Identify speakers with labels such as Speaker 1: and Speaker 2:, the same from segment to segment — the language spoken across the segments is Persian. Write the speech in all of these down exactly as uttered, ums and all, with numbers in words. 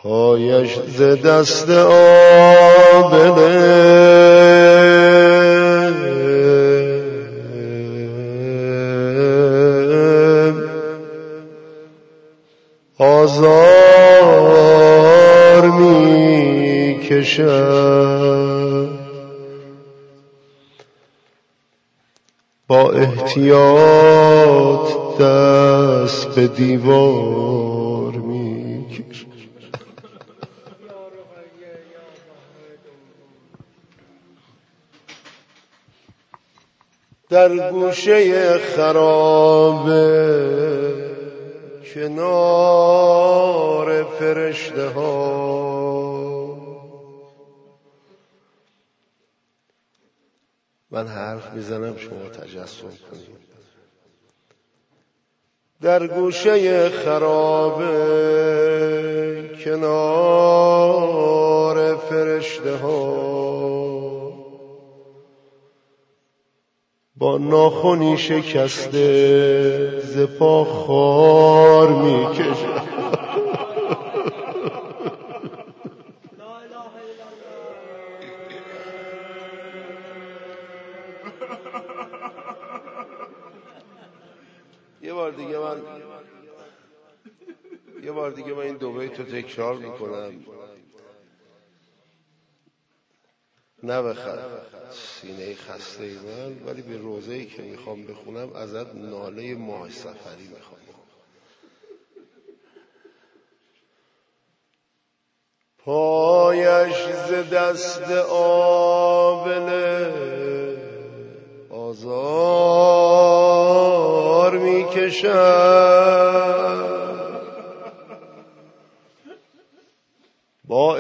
Speaker 1: پایش ز دست آبله آزار می کشد، با احتیاط دست به دیوار می کشد. در گوشه خرابه کنار فرشته ها، من حرف میزنم شما تجسم کنید. در گوشه خرابه کنار فرشته ها، با ناخنی شکسته ز پا خار میکشد. یه بار دیگه من یه بار دیگه من این دو بیت رو تکرار میکنم، نه به سینه خسته من، ولی به روزه‌ای که میخوام بخونم ازت ناله ماه سفری میخوام. پایش ز دست آبله آزار میکشد، با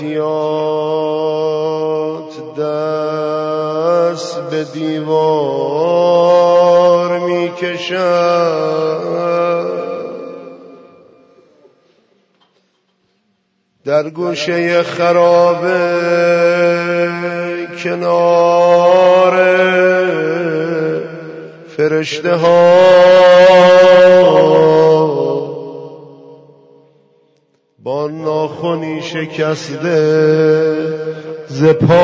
Speaker 1: احتیاط دست به دیوار میکشد. در گوشه خرابه کنار فرشته ها، با ناخنی شکسته ز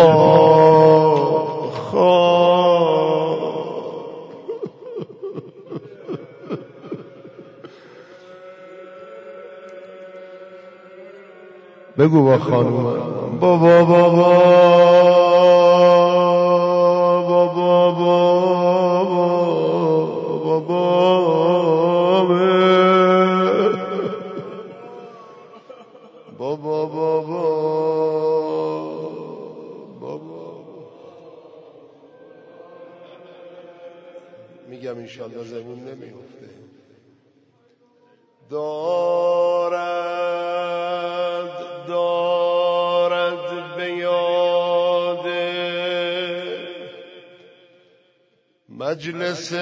Speaker 1: پا خار. بگو با خانوم بابا بابا بابا بابا بابا بابا بابا میگم انشالله زمین نمیفته. دارد دارد به یاد مجلس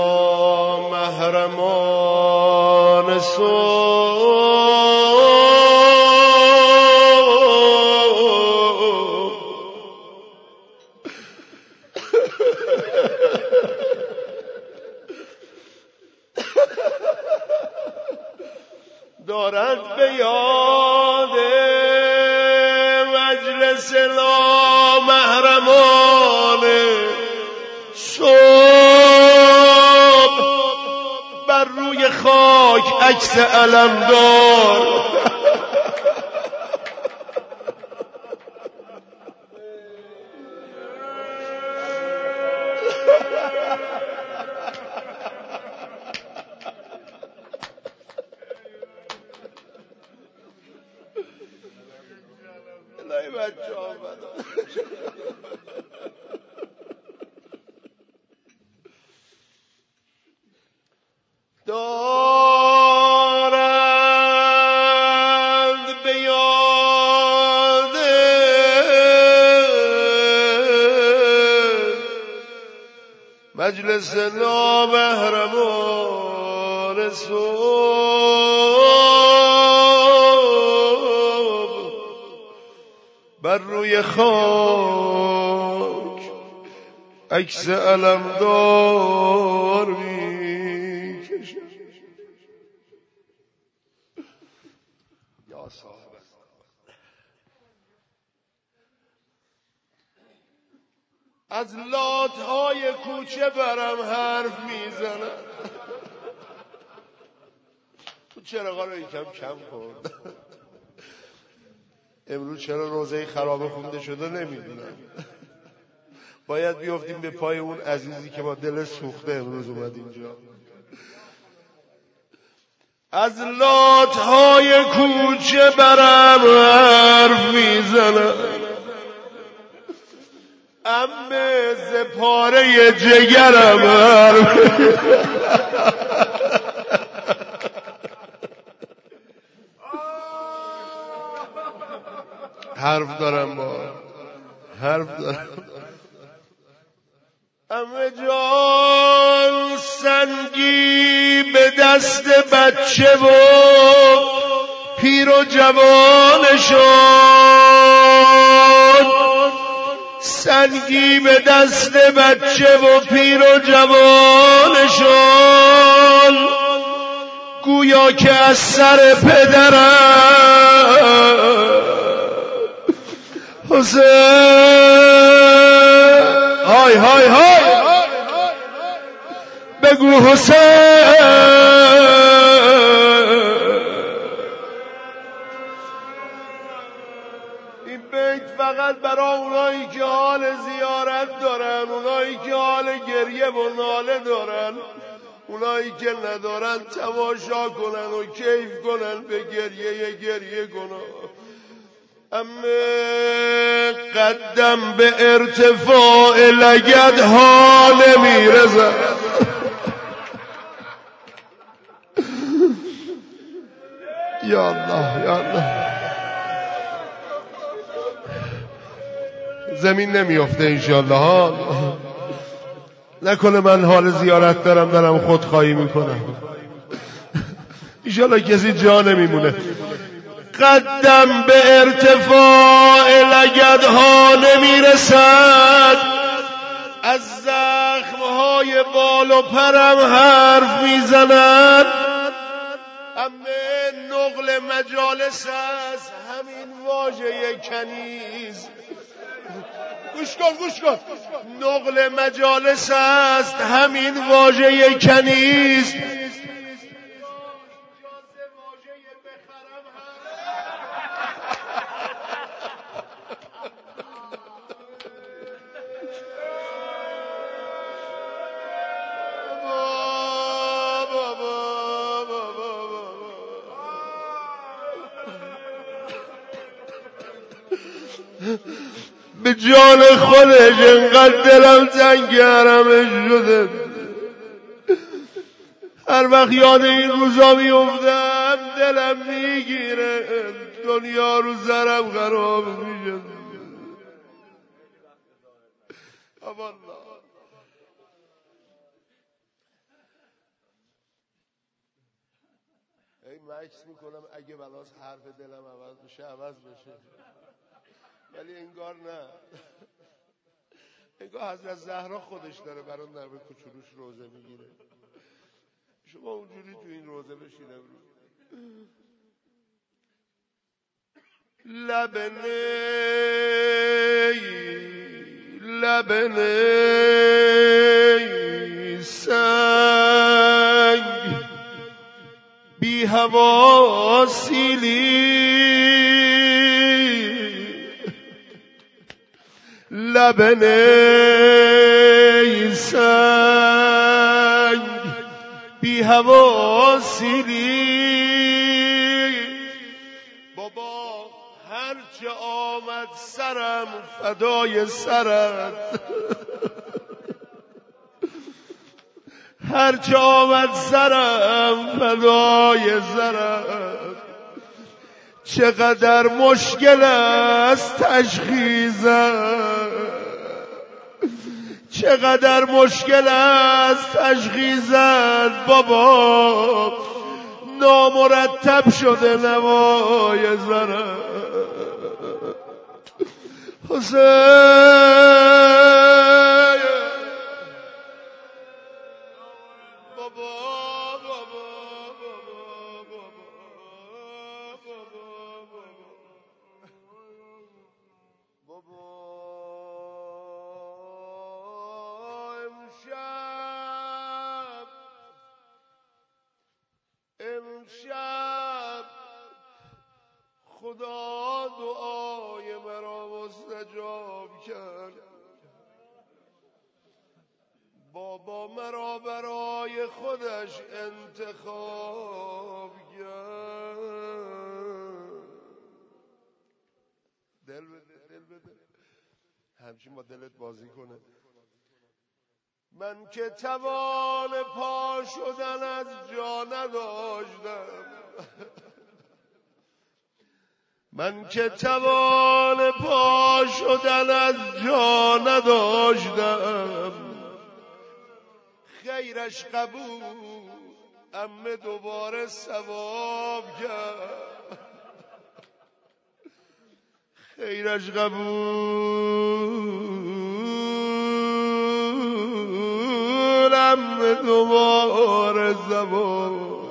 Speaker 1: نامحرمان صبح، دارد به یاد مجلس نامحرمان صبح، بر روی خاک عکس علمدار. دارند به یاد مجلس نامحرمان صبح، بر روی خاک عکس علمدار میکشد. یا صاحب از لاتهای کوچه برم حرف میزنن. تو چراغا رو یکم کم کن. امروز چرا روزه خرابه خونده شده نمیدونم. باید بیافتیم به پای اون عزیزی که با دل سوخته امروز اومد اینجا. از لاتهای کوچه برم حرف میزنم، امه ز پاره جگرم حرف حرف دارم با حرف دارم. امه جان سنگی به دست بچه و پیر و جوانشون، سنگی به دست بچه و پیر و جوانشون، گویا که از سر پدرم حسین. های های های بگو حسین. این بیت فقط برای اونایی که حال زیارت دارن، اونایی که حال گریه و ناله دارن، اونایی که ندارن تماشا کنن و کیف کنن، به گریه گریه کنن. اما قدم به ارتفاع لگد ها نمیرزد. یا الله یا الله. زمین نمیافته انشالله ها. نکنه من حال زیارت دارم دارم خودخواهی میکنم. انشالله کسی جا نمیمونه. قدم به ارتفاع لگدها نمیرسد، از زخمهای بال و پرم حرف میزند. اما نقل مجالس است همین واژه کنیز. گوش کن گوش کن. نقل مجالس است همین واژه کنیز. به جان خودش انقدر دلم تنگ حرمش شده. هر وقت یاد این روزا میافتم دلم میگیره، دنیا رو زرم خراب میشه. والله ای مکس میکنم اگه بلاس حرف دلم عوض بشه عوض بشه، ولی انگار نه. انگار حضرت زهرا خودش داره برای نوه کوچولوش روزه میگیره. شما اونجوری تو این روزه بشید امروز. لبنه لبنه سنگ بی هوا سیلی، لبنه سنگ بی هوا سیلی. بابا هرچه آمد سرم فدای سرت، هرچه آمد سرم فدای سرت. چقدر مشکل است تشخیصت، چقدر مشکل است تشخیصت. بابا نامرتب شده نوای زرم. حسین بابا بابا بابا امشب خدا دعای مرا مستجاب کرد. بابا مرا برای خودش انتخاب کرد. دل بده دل بده همچین با دلت بازی کنه. من که توان پا شدن از جا نداشتم، من که توان پا شدن از جا نداشتم، خیرش قبول امه دوباره ثواب کرد. خیرش قبول امه دوباره ثواب.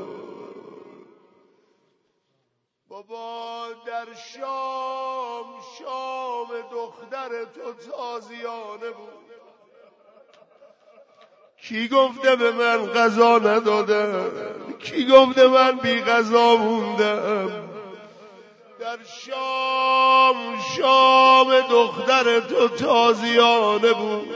Speaker 1: بابا در شام شام دختر تو تازیانه بود. کی گفته به من غذا ندادم؟ کی گفته من بی غذا موندم؟ در شام شام دختر تو تازیانه بود.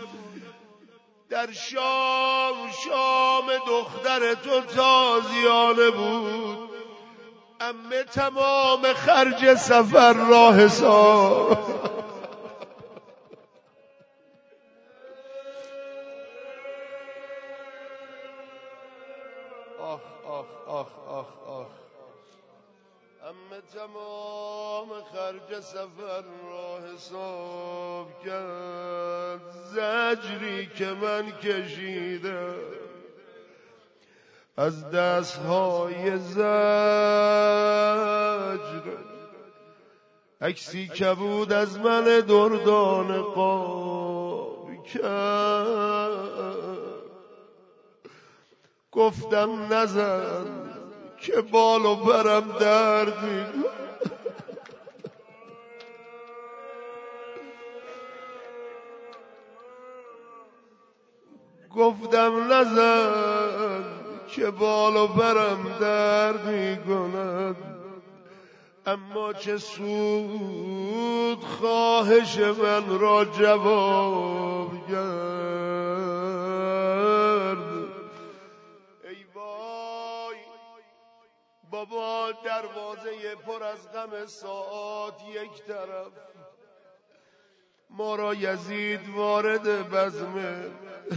Speaker 1: در شام شام دختر تو تازیانه بود. عمه تمام خرج سفر را حساب. آخ آخ آخ آخ آخ عمه تمام خرج سفر را حساب کرد. زجری که من کشیدم از دستهای زجر، عکسی کبود از من دردان قاب کرد. گفتم نزن که بال و برم درد می‌کنه. گفتم نزن که بال و برم درد می‌کند. اما چه سود خواهش من را جواب کرد. ای وای بابا دروازه پر از غم ساعات یک طرف، ما را یزید وارد بزمه.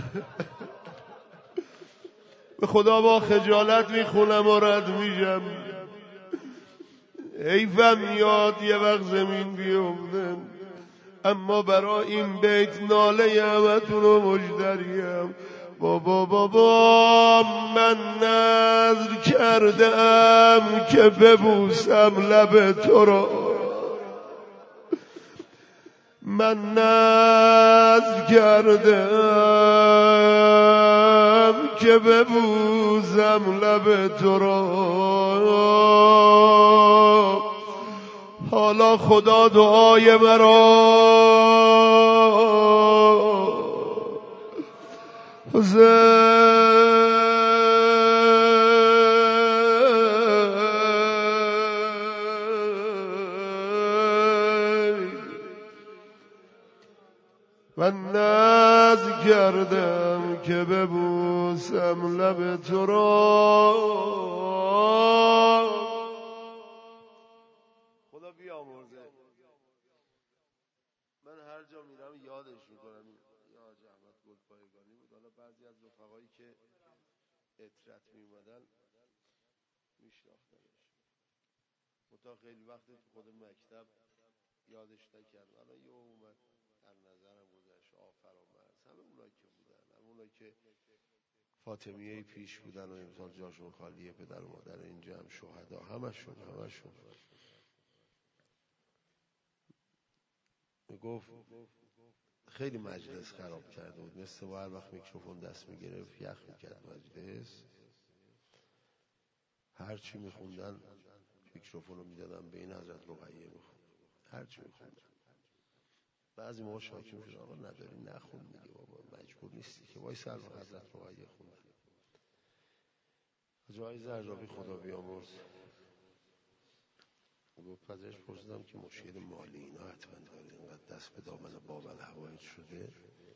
Speaker 1: به خدا با خجالت میخونم و رد میشم. حیفم یاد یه وقت زمین بیفته، اما برای این بیت ناله همتون رو مشتریم. بابا بابا من نذر کردم که ببوسم لب تو را، من نذر کردم که ببوسم لب تو را. حالا خدا دعای مرا من نذر کردم که ببوسم لب تو را. خدا بیامرزه. من هر جا میرم یادش میکنم. یا حاج احمد گلپایگانی بود. حالا بعضی از رفقایی که اطرت میومدن میشناختنش. متا خیلی وقت تو خود مکتب یادش نکردم. الان یه اومد در نظرم گذشت. آفرامرز همه اونایی که بودن، همه اونایی که فاطمیه پیش بودن و امسال جاشون خالیه، پدر و مادر اینجا هم شهدا، همشون همشون گفت خیلی مجلس خراب کرده بود. مثل و هر وقت میکروفون دست میگرفت یخ میکرد مجلس. هرچی میخوندن میکروفون رو میدادن به این حضرت رقیه میخوند. هرچی میخوندن بعضی موقع شاکی میشد آقا نداری نخون دیگه بابا، مجبور نیستی که وای سر حضرت رقیه خوندن. جای زرجابی خدا بیامرز گفت ازش پرسیدم که مشکل مالی اینا حتما داره، اینقدر دست به دامن بابل هوایج شده.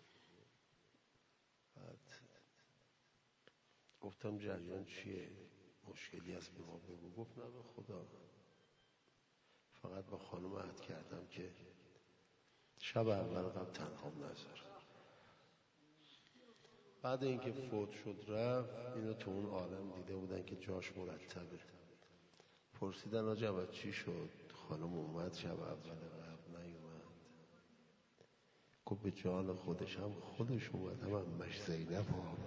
Speaker 1: بعد گفتم جریان چیه، مشکلی هست به ما بگو. گفت نه به خدا، فقط با خانم عهد کردم که شب اول قبل تنها نذار. بعد اینکه فوت شد رفت، اینو تو اون عالم دیده بودن که جاش مرتبه. پرسیدن آجا چی شد؟ خانم اومد شب اول قبل نیومد. گفت به جان خودش هم خودش اومد، هم همش زینب ها.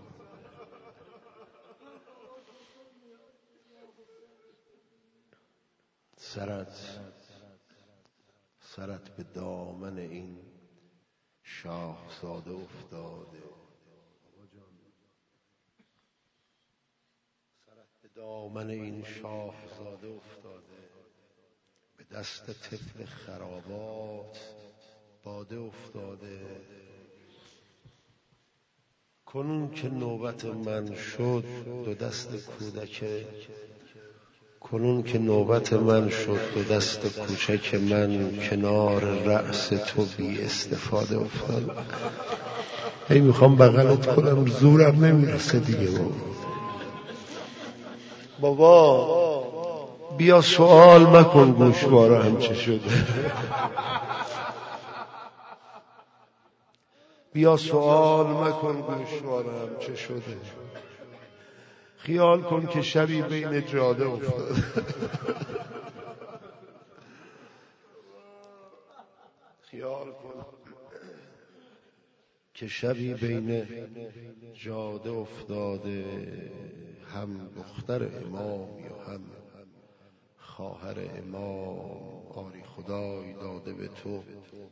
Speaker 1: سرت سرت به دامن این شاهزاده افتاده، سرت به دامن این شاهزاده افتاده، به دست طفل خرابات باده افتاده. کنون که نوبت من شد دو دست کودک، کنون که نوبت من شد دو دست کوچک من کنار رأس تو بی استفاده افتاد. هی میخوام بغلت کنم زورم نمیرسه دیگه. بابا بیا سوال مکن گوشواره هم چه شده، بیا سوال مکن گوشواره هم چه شده. خیال کن که شبی بین جاده افتاد، خیال کن که شبی بین جاده افتاده، هم دختر امام یا هم خواهر امام. آری خدای داده به تو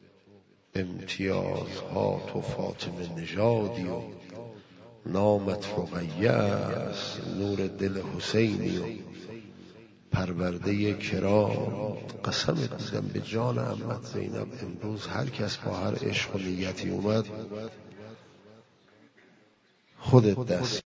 Speaker 1: امتیازها، تو فاطمه نژادی و نامت رقیه است، نور دل حسینی و پرورده کرام. قسم میدم به جان عمت زینب، امروز هر کس با هر عشق و نیتی اومد خودت دست